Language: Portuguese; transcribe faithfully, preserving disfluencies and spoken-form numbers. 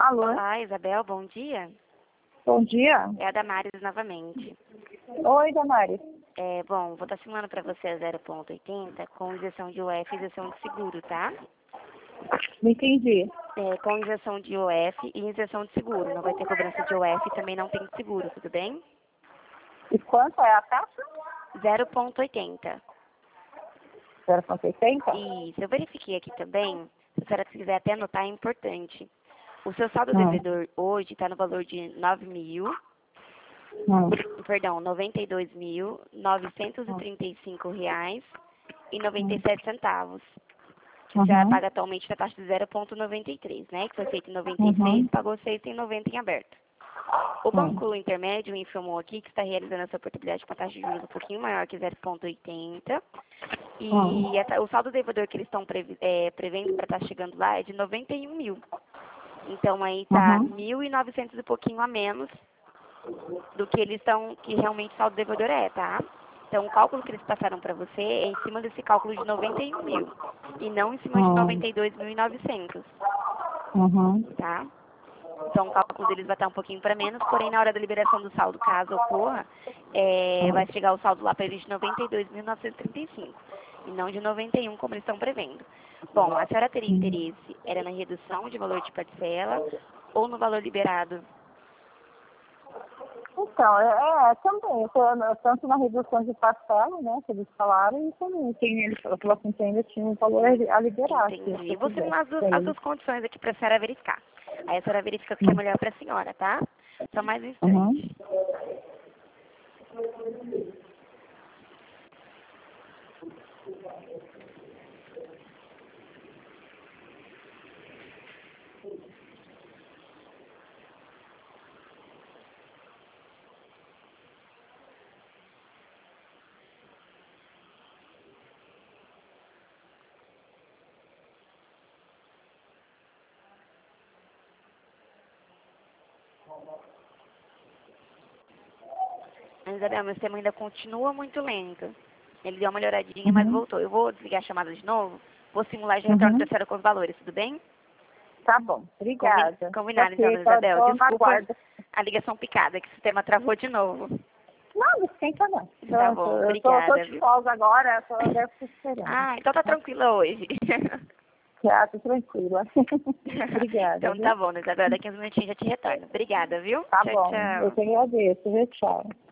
Alô? Olá, Isabel, bom dia. Bom dia. É a Damares novamente. Oi, Damares. É, bom, vou estar simulando para você a zero ponto oitenta com isenção de U F e isenção de seguro, tá? Não entendi. É, com isenção de U F e isenção de seguro. Não vai ter cobrança de U F e também não tem de seguro, tudo bem? E quanto é a taxa? zero ponto oitenta. zero ponto oitenta? Isso, eu verifiquei aqui também. Se a senhora quiser até anotar, é importante. O seu saldo Hum. devedor hoje está no valor de nove mil, Hum. perdão, noventa e dois mil, novecentos e trinta e cinco reais e noventa e sete centavos. Que a senhora Uhum. paga atualmente na taxa de zero ponto noventa e três, né? Que foi feito em noventa e seis, Uhum. pagou seis e noventa em aberto. O Hum. banco intermédio informou aqui que está realizando essa portabilidade com a taxa de juros um pouquinho maior que zero ponto oitenta. E Hum. essa- o saldo devedor que eles estão previ- é, prevendo para estar chegando lá é de noventa e um mil. Então aí tá Uhum. mil e novecentos e pouquinho a menos do que eles estão, que realmente o saldo devedor é, tá? Então o cálculo que eles passaram para você é em cima desse cálculo de noventa e um mil e não em cima de Hum. noventa e dois mil e novecentos, Uhum. tá? Então o cálculo deles vai estar um pouquinho para menos, porém na hora da liberação do saldo, caso ocorra, é, vai chegar o saldo lá para eles de noventa e dois mil novecentos e trinta e cinco e não de noventa e um como eles estão prevendo. Bom, a senhora teria Hum. interesse, era na redução de valor de parcela ou no valor liberado? Então, é, é também, eu tô- tanto na redução de parcela, né, que eles falaram, e também tem, ele falou falou assim, que ainda tinha um valor a liberar. Se Entendi. eu Vou quiser. simular as duas, Tem as ele. duas condições aqui para a senhora verificar. Aí a senhora verifica o que é melhor para a senhora, tá? Só mais um Uhum. instante. Isabel, meu sistema ainda continua muito lento. Ele deu uma melhoradinha, mas Uhum. voltou. Eu vou desligar a chamada de novo, vou simular e já retorno para Uhum. a senhora com os valores, tudo bem? Tá bom, Combi- obrigada. Combinado, então, Ok, dona tô, Isabel. tô na Desculpa guarda. a ligação picada, que o sistema travou de novo. Não, não esquenta não. Tá Pronto, bom, eu tô, tô obrigada, de viu? folga agora, tô, deve estar esperando. Ah, então tá tranquila hoje. Já, tô tranquila. Obrigada, Então tá viu? bom, Isabel, daqui a uns minutinhos já te retorno. Obrigada, viu? Tá Tchau, bom, eu tchau. te agradeço, viu? Tchau.